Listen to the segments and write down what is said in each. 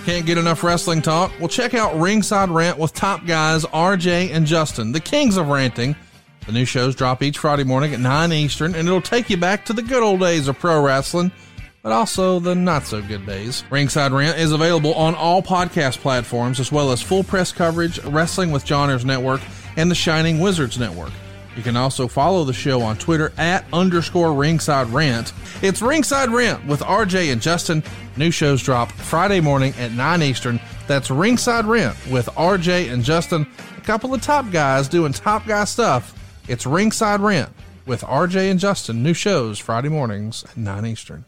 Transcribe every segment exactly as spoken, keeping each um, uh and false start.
Can't get enough wrestling talk? Well, check out Ringside Rant with top guys R J and Justin, the kings of ranting. The new shows drop each Friday morning at nine Eastern, and it'll take you back to the good old days of pro wrestling, but also the not-so-good days. Ringside Rant is available on all podcast platforms, as well as full press coverage, Wrestling with Johners Network, and the Shining Wizards Network. You can also follow the show on Twitter at underscore Ringside Rant. It's Ringside Rant with R J and Justin. New shows drop Friday morning at nine Eastern. That's Ringside Rant with R J and Justin, a couple of top guys doing top guy stuff. It's Ringside Rant with R J and Justin. New shows Friday mornings at nine Eastern.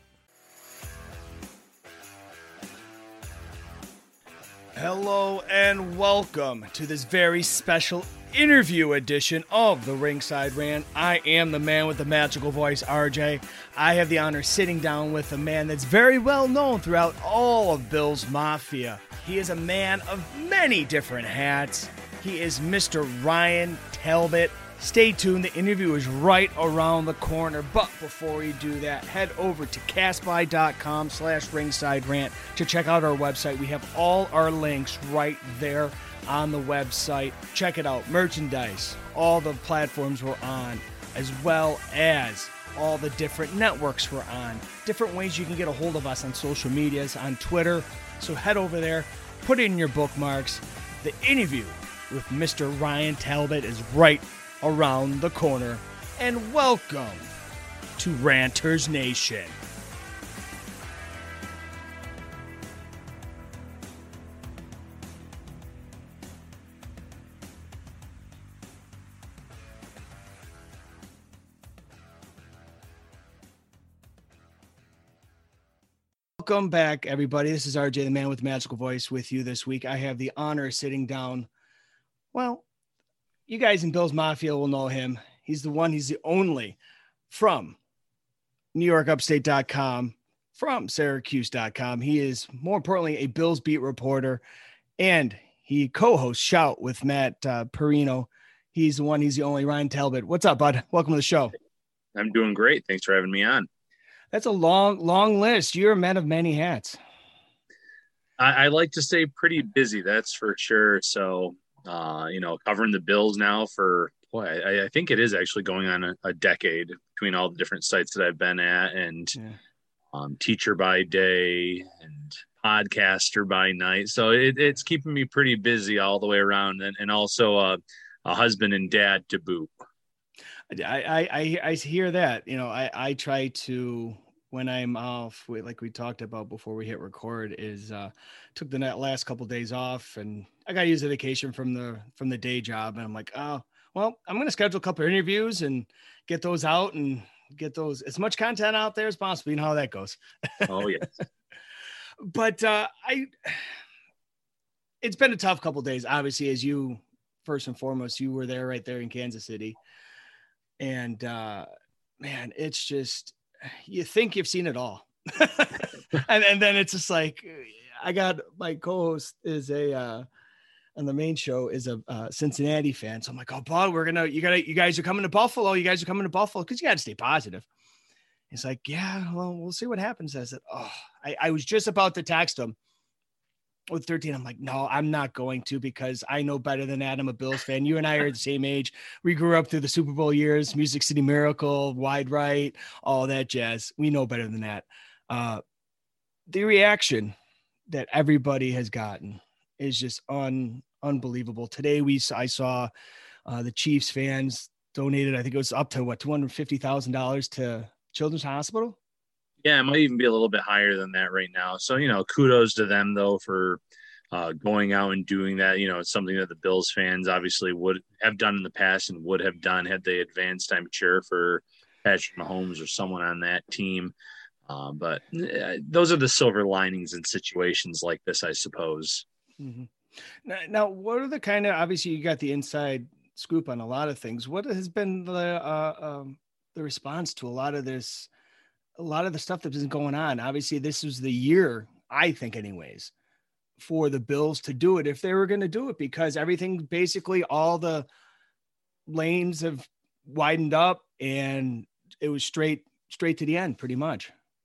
Hello and welcome to this very special interview edition of the Ringside Rant. I am the man with the magical voice, R J. I have the honor sitting down with a man that's very well known throughout all of Bill's Mafia. He is a man of many different hats. He is Mister Ryan Talbot. Stay tuned, the interview is right around the corner. But before we do that, head over to castby.com slash ringside rant to check out our website. We have all our links right there on the website. Check it out. Merchandise, all the platforms we're on, as well as all the different networks we're on. Different ways you can get a hold of us on social medias, on Twitter. So head over there, put it in your bookmarks. The interview with Mister Ryan Talbot is right around the corner, and welcome to Ranters Nation. Welcome back, everybody. This is R J, the man with the magical voice, with you this week. I have the honor of sitting down, well, you guys in Bill's Mafia will know him. He's the one, he's the only from New York Upstate dot com, from Syracuse dot com. He is, more importantly, a Bills beat reporter, and he co-hosts Shout with Matt uh, Perino. He's the one, he's the only. Ryan Talbot. What's up, bud? Welcome to the show. I'm doing great. Thanks for having me on. That's a long, long list. You're a man of many hats. I, I like to stay pretty busy, that's for sure. So, Uh, you know, covering the Bills now for, boy, I, I think it is actually going on a, a decade between all the different sites that I've been at, and yeah. um, teacher by day and podcaster by night. So it, it's keeping me pretty busy all the way around, and, and also uh, a husband and dad to boot. I, I, I hear that. You know, I, I try to, when I'm off, like we talked about before we hit record, is uh, took the last couple of days off, and I got to use a vacation from the from the day job, and I'm like, oh, well, I'm going to schedule a couple of interviews and get those out and get those as much content out there as possible. You know how that goes. Oh yes. But uh, I, it's been a tough couple of days. Obviously, as you first and foremost, you were there right there in Kansas City, and uh, man, it's just. You think you've seen it all. and, and then it's just like, I got my co-host is a, uh, on the main show is a uh, Cincinnati fan. So I'm like, oh, Bob, we're going to, you gotta, you guys are coming to Buffalo. You guys are coming to Buffalo. Cause you got to stay positive. He's like, yeah, well, we'll see what happens. I said, oh, I, I was just about to text him with thirteen. I'm like, no, I'm not going to, because I know better than that. I'm a Bills fan. You and I are the same age. We grew up through the Super Bowl years, Music City Miracle, Wide Right, all that jazz. We know better than that. Uh, the reaction that everybody has gotten is just un, unbelievable. Today, we I saw uh, the Chiefs fans donated, I think it was up to, what, two hundred fifty thousand dollars to Children's Hospital? Yeah, it might even be a little bit higher than that right now. So, you know, kudos to them, though, for uh, going out and doing that. You know, it's something that the Bills fans obviously would have done in the past and would have done had they advanced, I'm sure, for Patrick Mahomes or someone on that team. Uh, but uh, those are the silver linings in situations like this, I suppose. Mm-hmm. Now, now, what are the kind of, obviously you got the inside scoop on a lot of things. What has been the uh, um, the response to a lot of this? A lot of the stuff that's been going on. Obviously, this was the year, I think anyways, for the Bills to do it if they were going to do it, because everything, basically all the lanes have widened up and it was straight, straight to the end pretty much.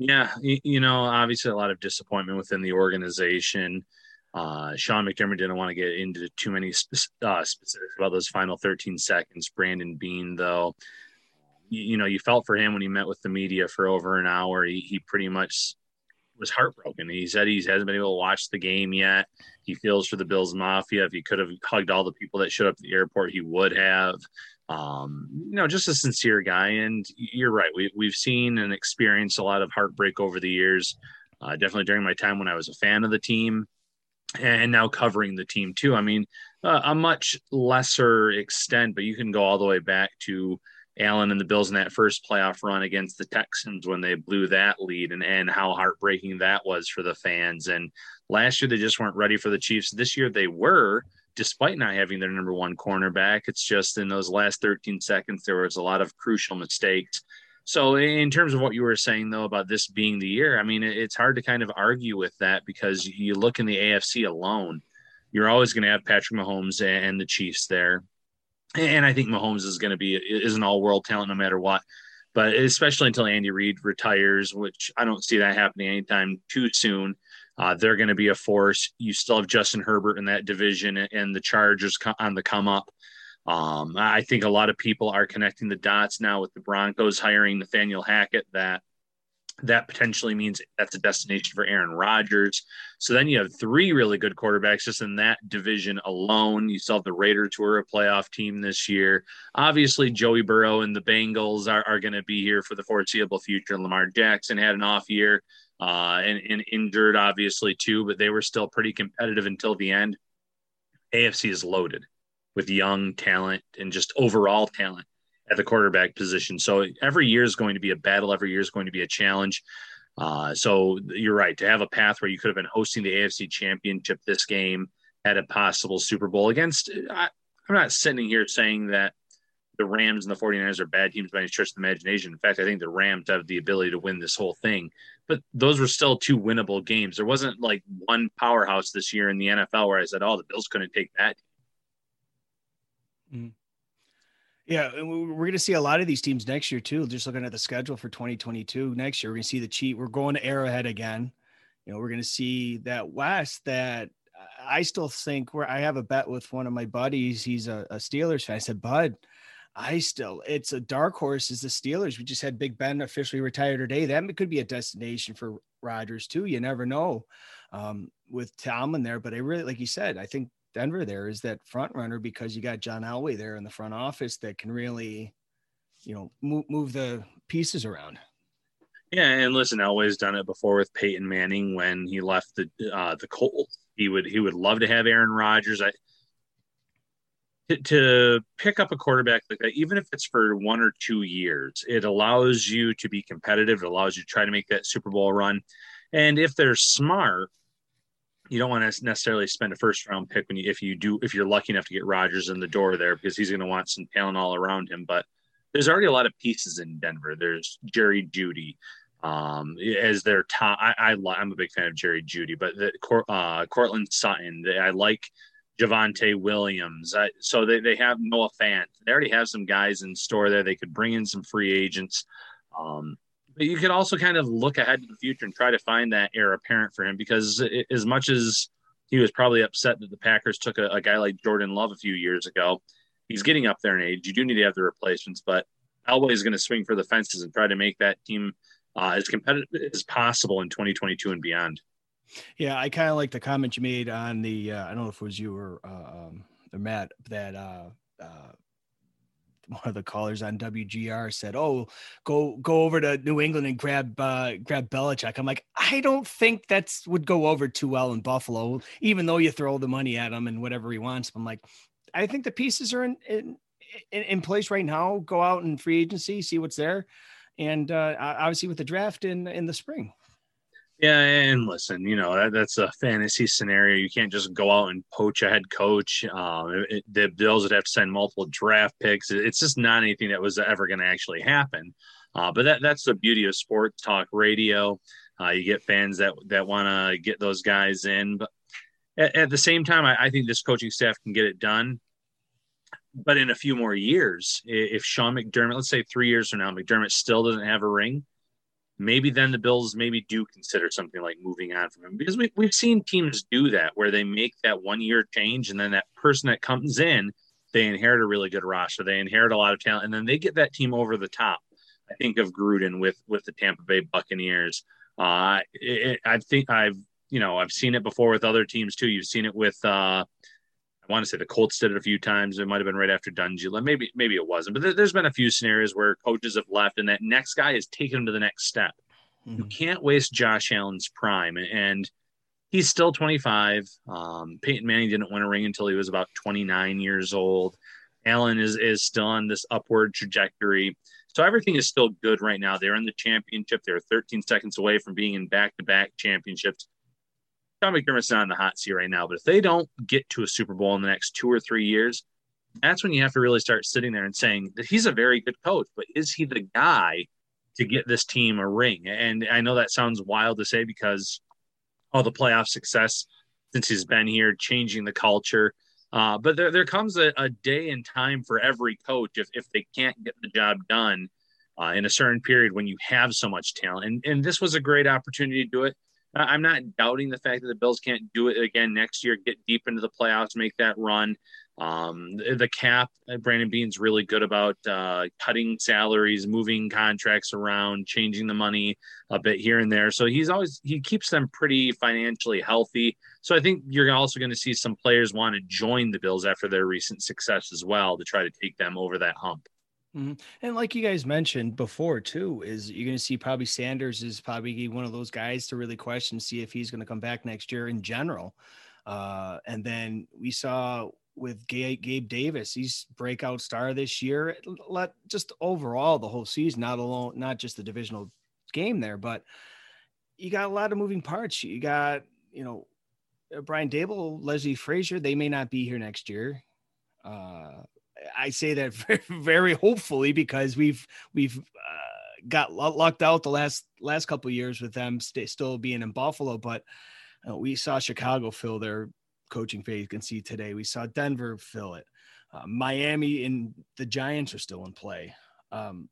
Yeah, you, you know, obviously a lot of disappointment within the organization. Uh, Sean McDermott didn't want to get into too many spe- uh, specifics about those final thirteen seconds. Brandon Beane, though, you, you know, you felt for him when he met with the media for over an hour. He, he pretty much was heartbroken. He said he hasn't been able to watch the game yet. He feels for the Bills Mafia. If he could have hugged all the people that showed up at the airport, he would have. Um, you know, just a sincere guy. And you're right. We, we've seen and experienced a lot of heartbreak over the years. Uh, definitely during my time when I was a fan of the team and now covering the team too. I mean, uh, a much lesser extent, but you can go all the way back to Allen and the Bills in that first playoff run against the Texans when they blew that lead, and, and how heartbreaking that was for the fans. And last year, they just weren't ready for the Chiefs. This year, they were, despite not having their number one cornerback. It's just in those last thirteen seconds, there was a lot of crucial mistakes. So in terms of what you were saying, though, about this being the year, I mean, it's hard to kind of argue with that, because you look in the A F C alone, you're always going to have Patrick Mahomes and the Chiefs there. And I think Mahomes is going to be is an all-world talent no matter what. But especially until Andy Reid retires, which I don't see that happening anytime too soon, uh, they're going to be a force. You still have Justin Herbert in that division, and the Chargers on the come up. Um, I think a lot of people are connecting the dots now with the Broncos hiring Nathaniel Hackett, that that potentially means that's a destination for Aaron Rodgers. So then you have three really good quarterbacks just in that division alone. You still have the Raiders, who are a playoff team this year. Obviously, Joey Burrow and the Bengals are, are going to be here for the foreseeable future. Lamar Jackson had an off year uh, and, and injured, obviously, too, but they were still pretty competitive until the end. A F C is loaded with young talent and just overall talent at the quarterback position. So every year is going to be a battle. Every year is going to be a challenge. Uh, so you're right, to have a path where you could have been hosting the A F C Championship this game at a possible Super Bowl against, I, I'm not sitting here saying that the Rams and the 49ers are bad teams by any stretch of the imagination. In fact, I think the Rams have the ability to win this whole thing, but those were still two winnable games. There wasn't like one powerhouse this year in the N F L where I said, oh, the Bills couldn't take that. Mm-hmm. Yeah, and we're going to see a lot of these teams next year too. Just looking at the schedule for twenty twenty-two next year, we're going to see the Chiefs. We're going to Arrowhead again. You know, we're going to see that West that I still think where I have a bet with one of my buddies. He's a, a Steelers fan. I said, Bud, I still, it's a dark horse is the Steelers. We just had Big Ben officially retire today. That could be a destination for Rodgers too. You never know um, with Tomlin there, but I really, like you said, I think Denver there is that front runner, because you got John Elway there in the front office that can really, you know, move, move the pieces around. Yeah, and listen, Elway's done it before with Peyton Manning when he left the uh, the Colts. He would he would love to have Aaron Rodgers. I to, to pick up a quarterback like that, even if it's for one or two years, it allows you to be competitive. It allows you to try to make that Super Bowl run, and if they're smart, you don't want to necessarily spend a first round pick when you, if you do, if you're lucky enough to get Rodgers in the door there, because he's going to want some talent all around him. But there's already a lot of pieces in Denver. There's Jerry Jeudy um, as their top. I, I, I'm a big fan of Jerry Jeudy, but the, uh, Cortland Sutton, I like Javonte Williams. I, so they, they have Noah Fant. They already have some guys in store there. They could bring in some free agents. Um, But you could also kind of look ahead to the future and try to find that heir apparent for him, because it, as much as he was probably upset that the Packers took a, a guy like Jordan Love a few years ago, he's getting up there in age. You do need to have the replacements, but Elway is going to swing for the fences and try to make that team uh, as competitive as possible in twenty twenty-two and beyond. Yeah, I kind of like the comment you made on the, uh, I don't know if it was you or, uh, um, or Matt, that uh, uh, one of the callers on W G R said, "Oh, go go over to New England and grab uh, grab Belichick." I'm like, I don't think that's would go over too well in Buffalo, even though you throw the money at him and whatever he wants. I'm like, I think the pieces are in in, in place right now. Go out in free agency, see what's there, and uh, obviously with the draft in in the spring. Yeah, and listen, you know, that, that's a fantasy scenario. You can't just go out and poach a head coach. Um, it, the Bills would have to send multiple draft picks. It's just not anything that was ever going to actually happen. Uh, but that, that's the beauty of sports talk radio. Uh, you get fans that, that want to get those guys in. But at, at the same time, I, I think this coaching staff can get it done. But in a few more years, if Sean McDermott, let's say three years from now, McDermott still doesn't have a ring, maybe then the Bills maybe do consider something like moving on from him, because we, we've seen teams do that where they make that one year change, and then that person that comes in, they inherit a really good roster. They inherit a lot of talent, and then they get that team over the top. I think of Gruden with, with the Tampa Bay Buccaneers. Uh, it, I think I've, you know, I've seen it before with other teams too. You've seen it with, uh, I want to say the Colts did it a few times. It might've been right after Dungy. Maybe, maybe it wasn't, but there, there's been a few scenarios where coaches have left and that next guy has taken them to the next step. Mm-hmm. You can't waste Josh Allen's prime, and he's still twenty-five. Um, Peyton Manning didn't win a ring until he was about twenty-nine years old. Allen is, is still on this upward trajectory. So everything is still good right now. They're in the championship. They're thirteen seconds away from being in back-to-back championships. Sean McDermott's not in the hot seat right now, but if they don't get to a Super Bowl in the next two or three years, that's when you have to really start sitting there and saying that he's a very good coach, but is he the guy to get this team a ring? And I know that sounds wild to say because all the playoff success since he's been here, changing the culture. Uh, but there, there comes a, a day and time for every coach if, if they can't get the job done uh, in a certain period when you have so much talent. And, and this was a great opportunity to do it. I'm not doubting the fact that the Bills can't do it again next year, get deep into the playoffs, make that run. Um, the, the cap, Brandon Beane's really good about uh, cutting salaries, moving contracts around, changing the money a bit here and there. So he's always, he keeps them pretty financially healthy. So I think you're also going to see some players want to join the Bills after their recent success as well to try to take them over that hump. Mm-hmm. And like you guys mentioned before too, is you're going to see probably Sanders is probably one of those guys to really question, see if he's going to come back next year in general. Uh, and then we saw with Gabe, Gabe Davis, he's breakout star this year. Let just overall the whole season, not alone, not just the divisional game there, but you got a lot of moving parts. You got, you know, Brian Daboll, Leslie Frazier, they may not be here next year. Uh, I say that very, very hopefully because we've we've uh, got lucked out the last last couple of years with them st- still being in Buffalo, but uh, we saw Chicago fill their coaching vacancy today. We saw Denver fill it. Uh, Miami and the Giants are still in play. Um,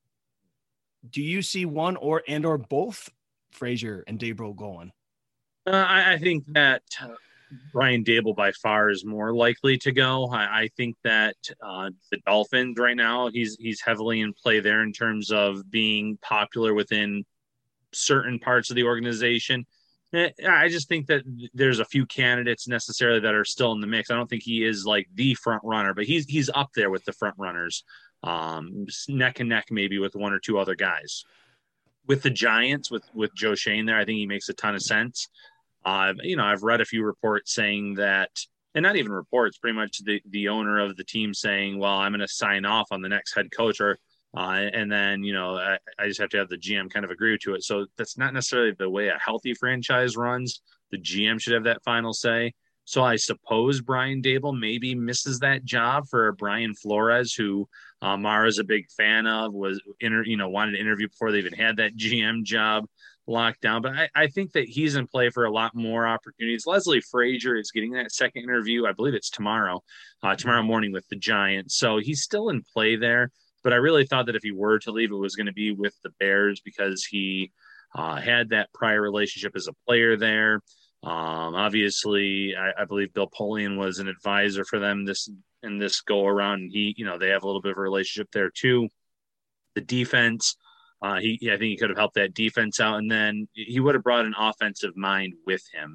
do you see one or and or both Frazier and Daboll going? Uh, I, I think that. Uh... Brian Daboll by far is more likely to go. I, I think that uh, the Dolphins right now, he's he's heavily in play there in terms of being popular within certain parts of the organization. I just think that there's a few candidates necessarily that are still in the mix. I don't think he is like the front runner, but he's he's up there with the front runners, um, neck and neck maybe with one or two other guys. With the Giants, with with Joe Schoen there, I think he makes a ton of sense. Uh, you know, I've read a few reports saying that, and not even reports, pretty much the, the owner of the team saying, well, I'm going to sign off on the next head coach, or, uh, and then, you know, I, I just have to have the G M kind of agree to it. So that's not necessarily the way a healthy franchise runs. The G M should have that final say. So I suppose Brian Daboll maybe misses that job for Brian Flores, who uh, Mara's a big fan of, was, inter- you know, wanted to interview before they even had that G M job locked down. But I, I think that he's in play for a lot more opportunities. Leslie Frazier is getting that second interview. I believe it's tomorrow, uh, tomorrow morning with the Giants. So he's still in play there. But I really thought that if he were to leave, it was going to be with the Bears because he uh, had that prior relationship as a player there. Um, obviously, I, I believe Bill Polian was an advisor for them this in this go around. And he, you know, they have a little bit of a relationship there too. The defense, uh, he, I think he could have helped that defense out, and then he would have brought an offensive mind with him.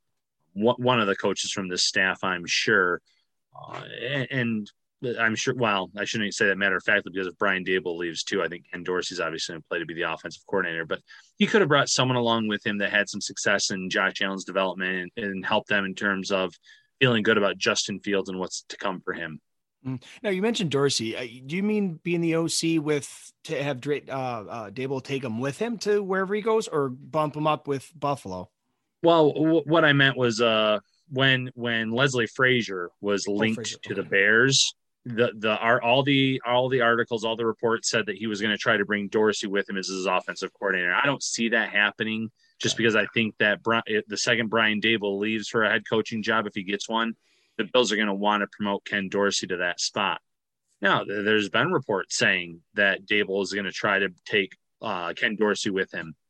One of the coaches from the staff, I'm sure, uh, and, and I'm sure. Well, I shouldn't even say that matter of factly because if Brian Daboll leaves too, I think Ken Dorsey's obviously going to play to be the offensive coordinator. But he could have brought someone along with him that had some success in Josh Allen's development and, and helped them in terms of feeling good about Justin Fields and what's to come for him. Now you mentioned Dorsey. Do you mean being the O C with to have uh, uh, Daboll take him with him to wherever he goes, or bump him up with Buffalo? Well, w- what I meant was uh, when when Leslie Frazier was linked oh, Frazier. to okay. the Bears. The the are all the all the articles, all the reports said that he was going to try to bring Dorsey with him as his offensive coordinator. I don't see that happening just okay. because I think that the second Brian Daboll leaves for a head coaching job, if he gets one, the Bills are going to want to promote Ken Dorsey to that spot. Now, there's been reports saying that Daboll is going to try to take uh, Ken Dorsey with him.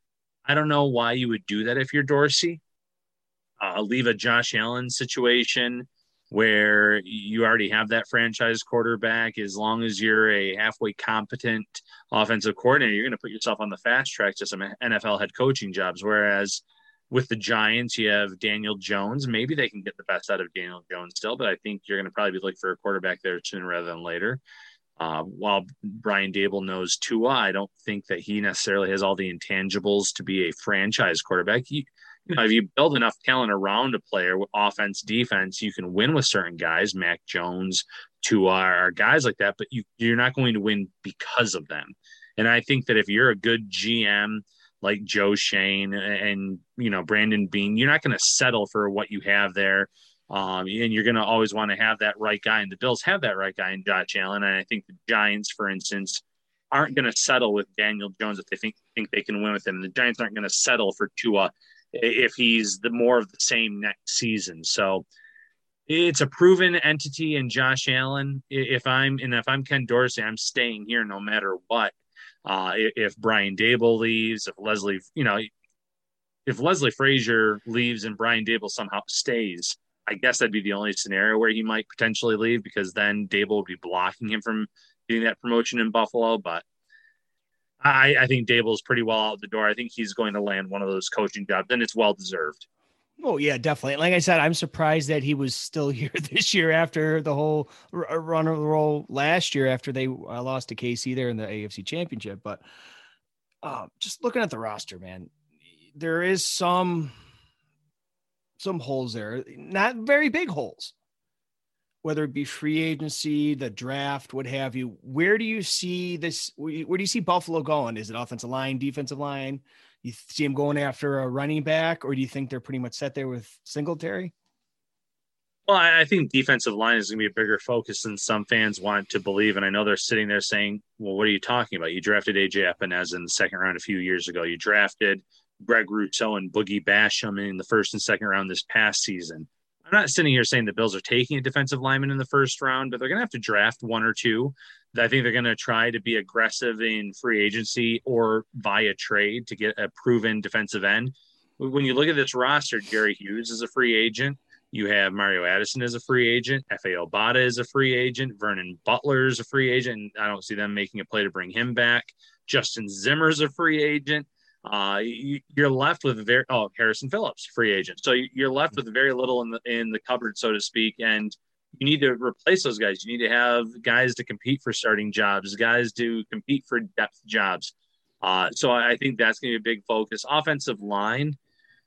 I don't know why you would do that if you're Dorsey. Uh, leave a Josh Allen situation where you already have that franchise quarterback. As long as you're a halfway competent offensive coordinator, you're going to put yourself on the fast track to some N F L head coaching jobs. Whereas with the Giants, you have Daniel Jones. Maybe they can get the best out of Daniel Jones still, but I think you're going to probably be looking for a quarterback there sooner rather than later. Uh, while Brian Daboll knows Tua, I don't think that he necessarily has all the intangibles to be a franchise quarterback. He, you know, if you build enough talent around a player, offense, defense, you can win with certain guys. Mac Jones, Tua are guys like that, but you, you're not going to win because of them. And I think that if you're a good G M like Joe Schoen and, you know, Brandon Beane, you're not going to settle for what you have there. Um, and you're going to always want to have that right guy. And the Bills have that right guy in Josh Allen. And I think the Giants, for instance, aren't going to settle with Daniel Jones if they think, think they can win with him. The Giants aren't going to settle for Tua if he's the more of the same next season. So it's a proven entity in Josh Allen. If I'm, and if I'm Ken Dorsey, I'm staying here no matter what. Uh, if Brian Daboll leaves, if Leslie, you know, if Leslie Frazier leaves and Brian Daboll somehow stays, I guess that'd be the only scenario where he might potentially leave, because then Daboll would be blocking him from getting that promotion in Buffalo. But I, I think Daboll's pretty well out the door. I think he's going to land one of those coaching jobs, and it's well deserved. Oh yeah, definitely. Like I said, I'm surprised that he was still here this year after the whole run of the roll last year after they uh, lost to K C there in the A F C Championship. But uh, just looking at the roster, man, there is some some holes there, not very big holes. Whether it be free agency, the draft, what have you. Where do you see this? Where do you see Buffalo going? Is it offensive line, defensive line? You see them going after a running back, or do you think they're pretty much set there with Singletary? Well, I think defensive line is going to be a bigger focus than some fans want to believe. And I know they're sitting there saying, well, what are you talking about? You drafted A J Epinez in the second round a few years ago. You drafted Greg Rousseau and Boogie Basham in the first and second round this past season. I'm not sitting here saying the Bills are taking a defensive lineman in the first round, but they're going to have to draft one or two. I think they're going to try to be aggressive in free agency or via trade to get a proven defensive end. When you look at this roster, Jerry Hughes is a free agent. You have Mario Addison as a free agent. F A Obata is a free agent. Vernon Butler is a free agent. I don't see them making a play to bring him back. Justin Zimmer is a free agent. Uh, you, you're left with very oh Harrison Phillips, free agent. So you're left with very little in the in the cupboard, so to speak, and you need to replace those guys. You need to have guys to compete for starting jobs, guys to compete for depth jobs. Uh, so I think that's going to be a big focus. Offensive line,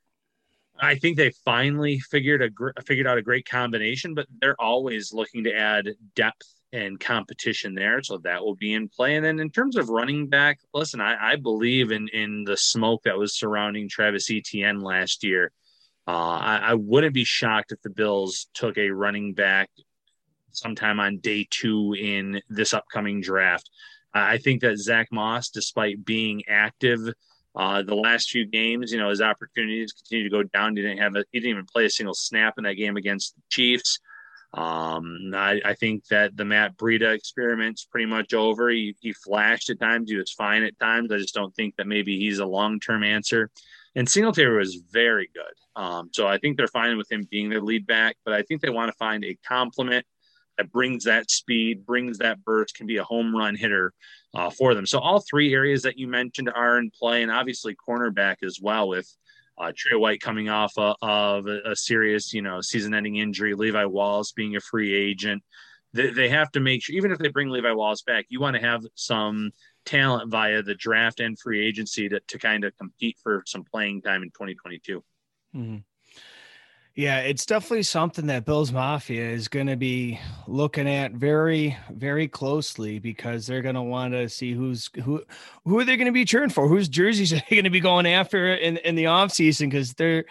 I think they finally figured a gr- figured out a great combination, but they're always looking to add depth and competition there. So that will be in play. And then in terms of running back, listen, I, I believe in, in the smoke that was surrounding Travis Etienne last year. Uh, I, I wouldn't be shocked if the Bills took a running back sometime on day two in this upcoming draft. I think that Zach Moss, despite being active uh, the last few games, you know, his opportunities continue to go down. He didn't have a, he didn't even play a single snap in that game against the Chiefs. Um, I, I think that the Matt Breida experiment's pretty much over. He, he flashed at times. He was fine at times. I just don't think that maybe he's a long-term answer. And Singletary was very good. Um, so I think they're fine with him being their lead back, but I think they want to find a complement that brings that speed, brings that burst, can be a home run hitter uh, for them. So all three areas that you mentioned are in play, and obviously cornerback as well, with Uh, Trey White coming off a, of a, a serious, you know, season-ending injury, Levi Wallace being a free agent. They, they have to make sure, even if they bring Levi Wallace back, you want to have some talent via the draft and free agency to, to kind of compete for some playing time in twenty twenty-two. Mm-hmm. Yeah, it's definitely something that Bills Mafia is going to be looking at very, very closely, because they're going to want to see who's who, who are they going to be cheering for? Whose jerseys are they going to be going after in, in the offseason? Because they're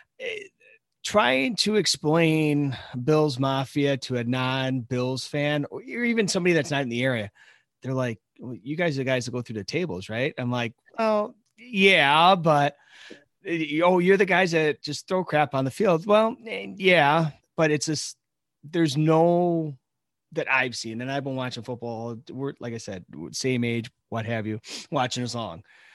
trying to explain Bills Mafia to a non-Bills fan, or even somebody that's not in the area. They're like, well, you guys are the guys that go through the tables, right? I'm like, oh, yeah, but oh, you're the guys that just throw crap on the field. Well, yeah, but it's just, there's no, that I've seen, and I've been watching football. We're, like I said, same age, what have you, watching as long.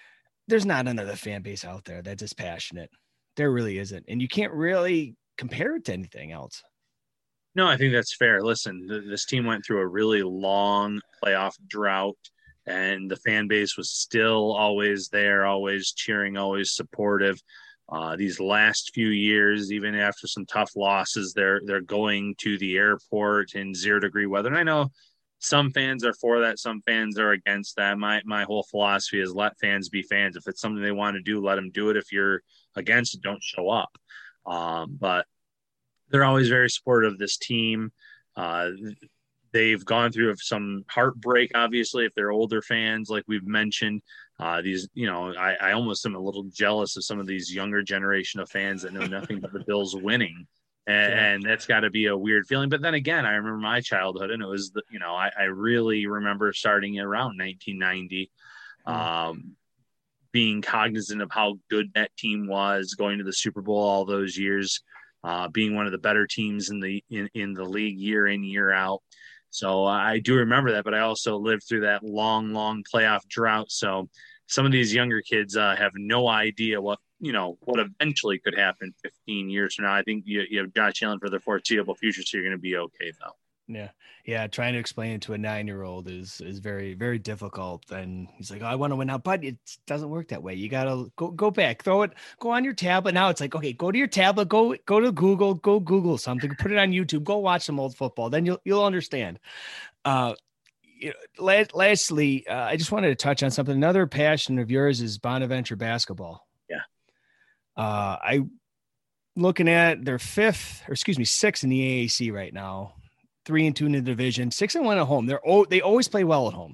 there's not another fan base out there that's as passionate. There really isn't. And you can't really compare it to anything else. No, I think that's fair. Listen, th- this team went through a really long playoff drought, and the fan base was still always there, always cheering, always supportive. Uh, these last few years, even after some tough losses, they're they're going to the airport in zero degree weather. And I know some fans are for that, some fans are against that. My my whole philosophy is let fans be fans. If it's something they want to do, let them do it. If you're against it, don't show up. Um, but they're always very supportive of this team. Uh, they've gone through some heartbreak, obviously, if they're older fans, like we've mentioned. Uh, these, you know, I, I almost am a little jealous of some of these younger generation of fans that know nothing but the Bills winning. And, yeah. and that's got to be a weird feeling. But then again, I remember my childhood, and it was, the, you know, I, I really remember starting around nineteen ninety, mm. um, being cognizant of how good that team was, going to the Super Bowl all those years, uh, being one of the better teams in the in, in the league year in, year out. So I do remember that, but I also lived through that long, long playoff drought. So some of these younger kids uh, have no idea what, you know, what eventually could happen fifteen years from now. I think you, you have Josh Allen for the foreseeable future, so you're going to be okay, though. Yeah. Yeah. Trying to explain it to a nine-year-old is, is very, very difficult. And he's like, oh, I want to win now, but it doesn't work that way. You got to go, go back, throw it, go on your tablet. Now it's like, okay, go to your tablet, go, go to Google, go Google something, put it on YouTube, go watch some old football. Then you'll, you'll understand. Uh, you know, lastly, uh, I just wanted to touch on something. Another passion of yours is Bonaventure basketball. Yeah. Uh, I looking at their fifth, or excuse me, sixth in the A A C right now. Three and two in the division, six and one at home. They're oh, they always play well at home.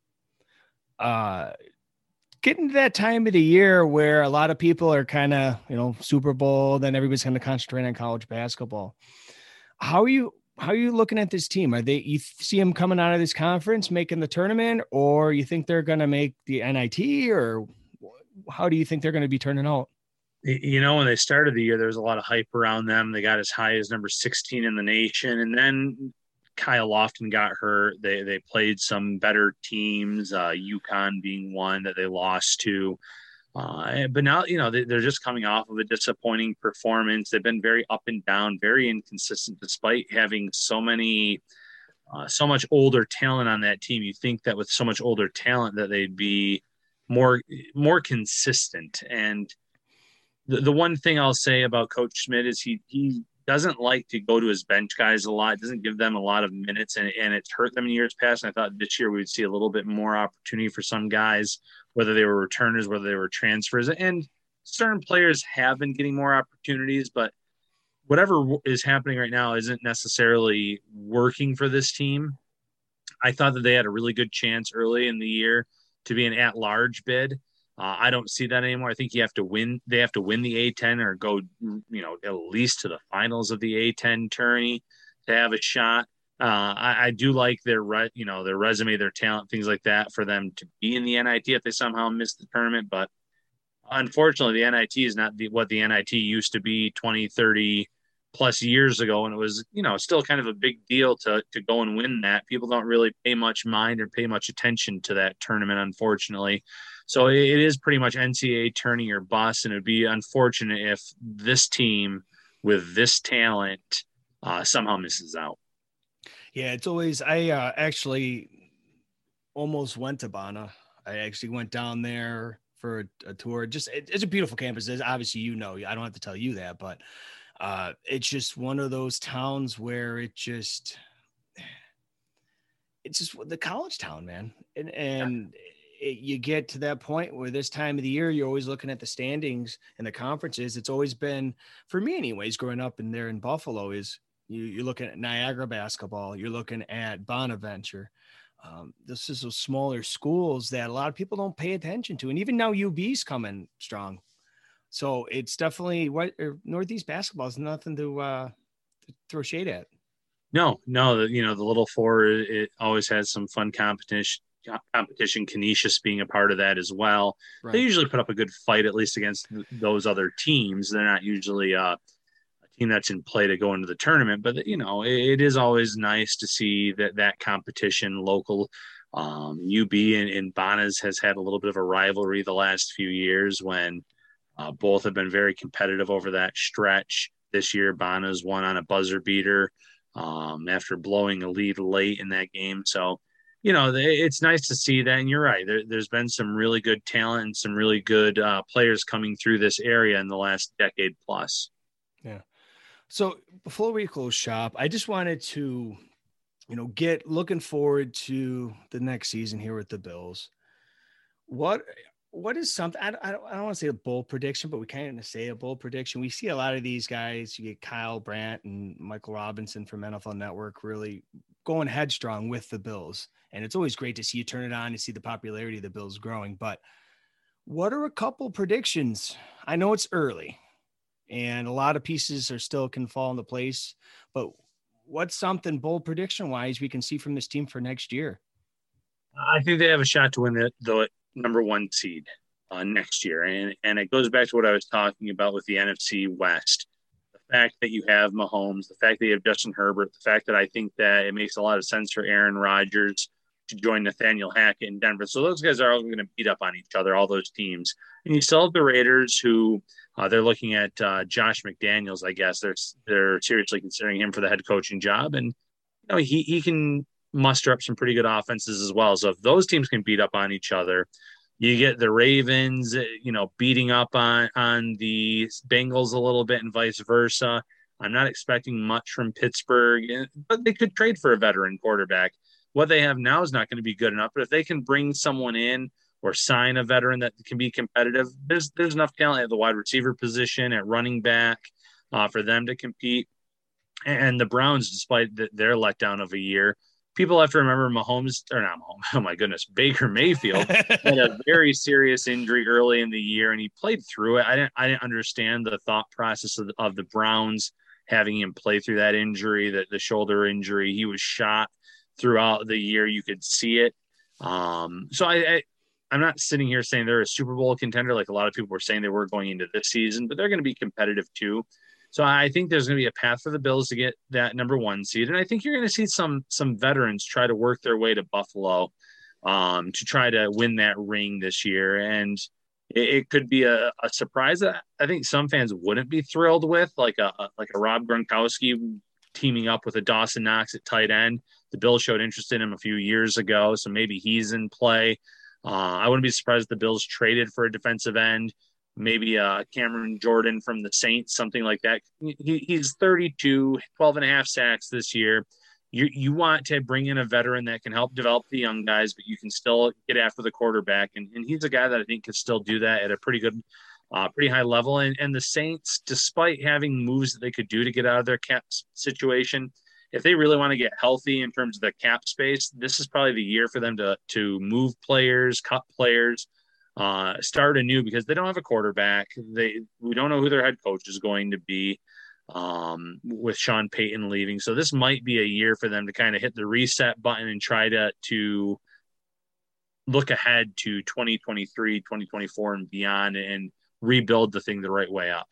Uh, getting to that time of the year where a lot of people are kind of, you know, Super Bowl, then everybody's going to concentrate on college basketball. How are you? How are you looking at this team? Are they? You see them coming out of this conference, making the tournament, or you think they're going to make the N I T, or how do you think they're going to be turning out? You know, when they started the year, there was a lot of hype around them. They got as high as number sixteen in the nation, and then Kyle Lofton got hurt. They they played some better teams, uh, UConn being one that they lost to. Uh, but now, you know, they, they're just coming off of a disappointing performance. They've been very up and down, very inconsistent, despite having so many, uh, so much older talent on that team. You think that with so much older talent that they'd be more more consistent. And the, the one thing I'll say about Coach Schmidt is he he doesn't like to go to his bench guys a lot, doesn't give them a lot of minutes, and, and it's hurt them in years past. And I thought this year we would see a little bit more opportunity for some guys, whether they were returners, whether they were transfers. And certain players have been getting more opportunities, but whatever is happening right now isn't necessarily working for this team. I thought that they had a really good chance early in the year to be an at-large bid. Uh, I don't see that anymore. I think you have to win. They have to win the A ten or go, you know, at least to the finals of the A ten tourney to have a shot. Uh, I, I do like their, re, you know, their resume, their talent, things like that for them to be in the N I T if they somehow miss the tournament. But unfortunately, the N I T is not the, what the N I T used to be twenty, thirty plus years ago. And it was, you know, still kind of a big deal to, to go and win that. People don't really pay much mind or pay much attention to that tournament, unfortunately. So it is pretty much N C double A tourney or bust, and it would be unfortunate if this team with this talent uh, somehow misses out. Yeah, it's always – I uh, actually almost went to Bana. I actually went down there for a, a tour. Just it, it's a beautiful campus. It's, obviously, you know, I don't have to tell you that, but uh, it's just one of those towns where it just – it's just the college town, man. And, and – It, you get to that point where this time of the year, you're always looking at the standings and the conferences. It's always been, for me anyways, growing up in there in Buffalo, is you, you're looking at Niagara basketball. You're looking at Bonaventure. Um, this is those smaller schools that a lot of people don't pay attention to. And even now U B's coming strong. So it's definitely what Northeast basketball is nothing to, uh, to throw shade at. No, no, you know, the Little Four, it always has some fun competition. competition, Canisius being a part of that as well. Right. They usually put up a good fight, at least against th- those other teams. They're not usually uh, a team that's in play to go into the tournament, but you know, it, it is always nice to see that that competition, local Um, U B and, and Bonas has had a little bit of a rivalry the last few years when uh, both have been very competitive over that stretch. This year, Bonas won on a buzzer beater um, after blowing a lead late in that game. So, you know, it's nice to see that. And you're right. There, there's been some really good talent and some really good uh, players coming through this area in the last decade plus. Yeah. So before we close shop, I just wanted to, you know, get looking forward to the next season here with the Bills. What, what is something, I don't, I don't, I don't want to say a bold prediction, but we kind of say a bold prediction. We see a lot of these guys, you get Kyle Brandt and Michael Robinson from N F L Network really going headstrong with the Bills. And it's always great to see you turn it on and see the popularity of the Bills growing. But what are a couple predictions? I know it's early and a lot of pieces are still can fall into place, but what's something bold prediction wise we can see from this team for next year? I think they have a shot to win the, the number one seed uh, next year. And, and it goes back to what I was talking about with the N F C West. The fact that you have Mahomes, the fact that you have Justin Herbert, the fact that I think that it makes a lot of sense for Aaron Rodgers to join Nathaniel Hackett in Denver. So those guys are all going to beat up on each other, all those teams. And you still have the Raiders who uh, they're looking at uh, Josh McDaniels, I guess. They're, they're seriously considering him for the head coaching job. And, you know, he, he can muster up some pretty good offenses as well. So if those teams can beat up on each other, you get the Ravens, you know, beating up on, on the Bengals a little bit and vice versa. I'm not expecting much from Pittsburgh, but they could trade for a veteran quarterback. What they have now is not going to be good enough, but if they can bring someone in or sign a veteran that can be competitive, there's there's enough talent at the wide receiver position, at running back, uh, for them to compete. And the Browns, despite the, their letdown of a year, people have to remember Mahomes, or not Mahomes, oh my goodness, Baker Mayfield had a very serious injury early in the year, and he played through it. I didn't I didn't understand the thought process of the, of the Browns having him play through that injury, that the shoulder injury. He was shot throughout the year. You could see it. Um, so I, I, I'm not sitting here saying they're a Super Bowl contender like a lot of people were saying they were going into this season, but they're going to be competitive too. So I think there's going to be a path for the Bills to get that number one seed. And I think you're going to see some some veterans try to work their way to Buffalo um, to try to win that ring this year. And it, it could be a, a surprise that I think some fans wouldn't be thrilled with, like a, a like a Rob Gronkowski teaming up with a Dawson Knox at tight end. The Bills showed interest in him a few years ago, so maybe he's in play. Uh, I wouldn't be surprised if the Bills traded for a defensive end, maybe uh, Cameron Jordan from the Saints, something like that. He, he's thirty-two, twelve and a half sacks this year. You, you want to bring in a veteran that can help develop the young guys, but you can still get after the quarterback. And, and he's a guy that I think can still do that at a pretty good, uh, pretty high level. And, and the Saints, despite having moves that they could do to get out of their cap situation, if they really want to get healthy in terms of the cap space, this is probably the year for them to to move players, cut players, uh, start anew, because they don't have a quarterback. They we don't know who their head coach is going to be um, with Sean Payton leaving. So this might be a year for them to kind of hit the reset button and try to to look ahead to twenty twenty-three, twenty twenty-four and beyond and rebuild the thing the right way up.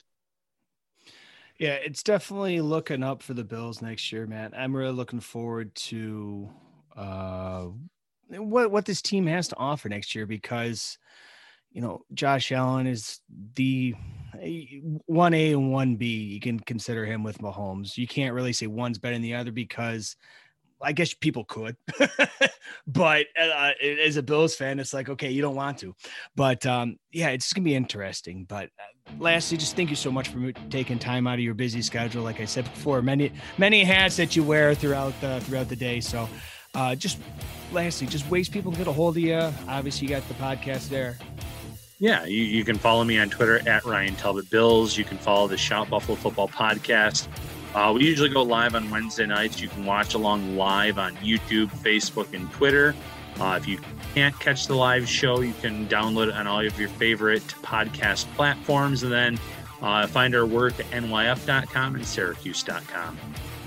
Yeah, it's definitely looking up for the Bills next year, man. I'm really looking forward to uh, what what this team has to offer next year, because, you know, Josh Allen is the one A and one B. You can consider him with Mahomes. You can't really say one's better than the other, because I guess people could, but uh, as a Bills fan, it's like, okay, you don't want to, but um, yeah, it's going to be interesting. But uh, lastly, just thank you so much for taking time out of your busy schedule. Like I said before, many, many hats that you wear throughout the, throughout the day. So uh, just lastly, just ways people can get a hold of you. Obviously you got the podcast there. Yeah, you, you can follow me on Twitter at Ryan Talbot Bills. You can follow the Shout Buffalo Football podcast. Uh, we usually go live on Wednesday nights. You can watch along live on YouTube, Facebook, and Twitter. Uh, if you can't catch the live show, you can download it on all of your favorite podcast platforms, and then uh, find our work at N Y F dot com and Syracuse dot com.